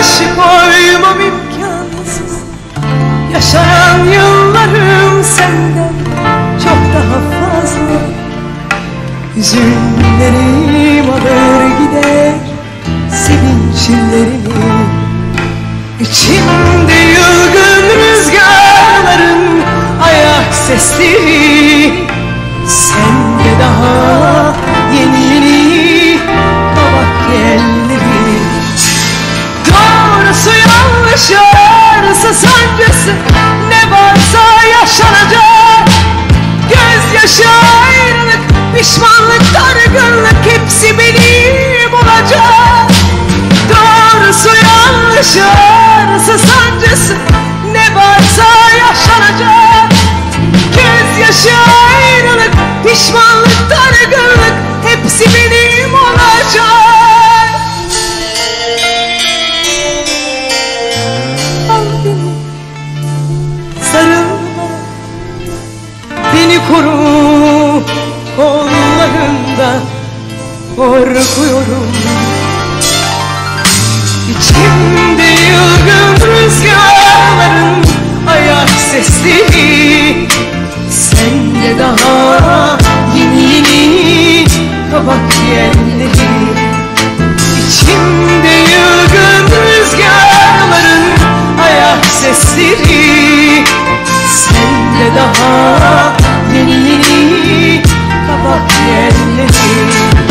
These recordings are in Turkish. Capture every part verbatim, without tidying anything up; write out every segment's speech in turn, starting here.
karşı koymam imkansız. Yaşanan yıllarım senden çok daha fazla. Hüzünlerim alır gider sevinçlerini. İçimde yılgın rüzgarların ayak sesleri. Sen de daha yeni yeni kabak yerleri. Doğrusu yanlış arsa sancısı ne varsa yaşanacak. Gözyaşı, ayrılık, pişmanlık, dargınlık hepsi benim olacak. Doğrusu yanlış arsa sancısı ne varsa yaşanacak. Gözyaşı, ayrılık, pişmanlık, dargınlık hepsi benim olacak. Al beni, sarılma, beni koru, kollarında korkuyorum. İçimde yılgın rüzgarların ayak sesleri. Sen de daha yeni yeni kabak yerleri. İçimde yılgın rüzgarların ayak sesleri. Sen de daha yeni yeni kabak yerleri.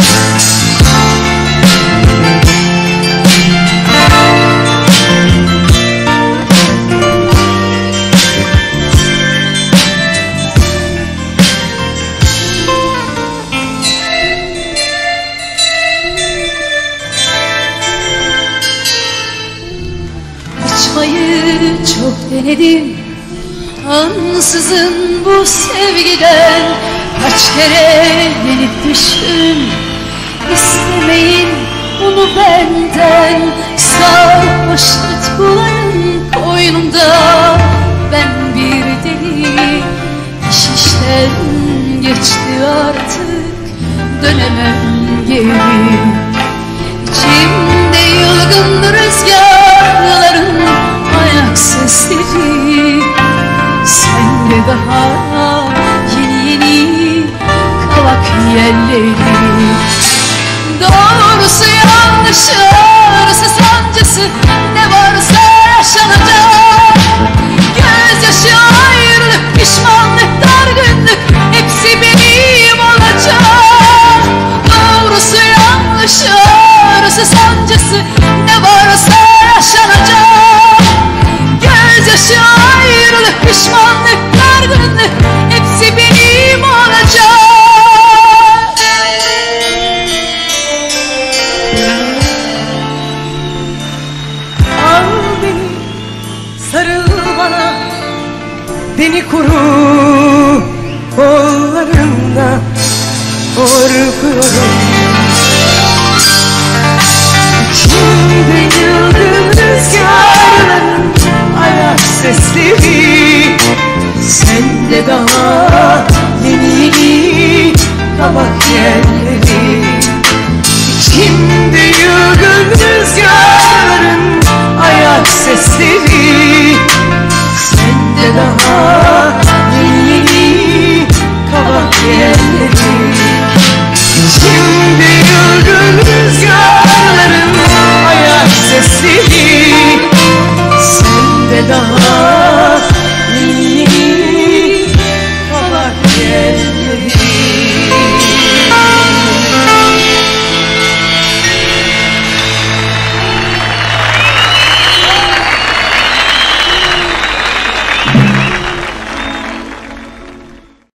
Kaçmayı çok denedim, ansızın bu sevgiden. Kaç kere yenip düştüm, istemeyin bunu benden. Sarhoş tutkuların koynumda ben bir deli. İş işten geçti artık, dönemem geri. İçimde yılgın rüzgarların ayak sesleri. Sen de daha yeni yeni kavak yerleri. Doğrusu yanlışı arası sancısı ne varsa yaşanacak. Gözyaşı, ayrılık, pişmanlık, dargınlık hepsi benim olacak. Doğrusu yanlışı arası sancısı ne varsa yaşanacak. Gözyaşı, ayrılık, pişmanlık, dargınlık hepsi benim olacak. Al beni, sarıl bana, beni koru, kollarında korkuyorum. İçimde yıldız rüzgarların ayak sesleri. Sen de daha yeni yeni kabak yerleri. İçimde yıldız rüzgarların ayak sesleri.